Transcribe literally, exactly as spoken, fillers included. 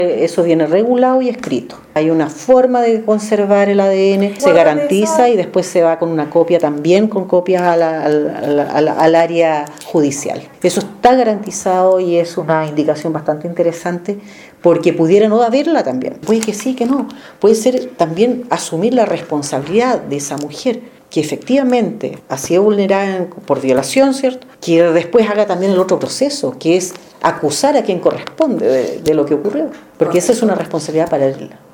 Eso viene regulado y escrito. Hay una forma de conservar el A D N, se garantiza y después se va con una copia también, con copias a la, a la, a la, al área judicial. Eso está garantizado y es una indicación bastante interesante porque pudiera no haberla también. Puede que sí, que no. Puede ser también asumir la responsabilidad de esa mujer que efectivamente ha sido vulnerada por violación, ¿cierto? Que después haga también el otro proceso, que es acusar a quien corresponde de, de lo que ocurrió, porque esa es una responsabilidad para él.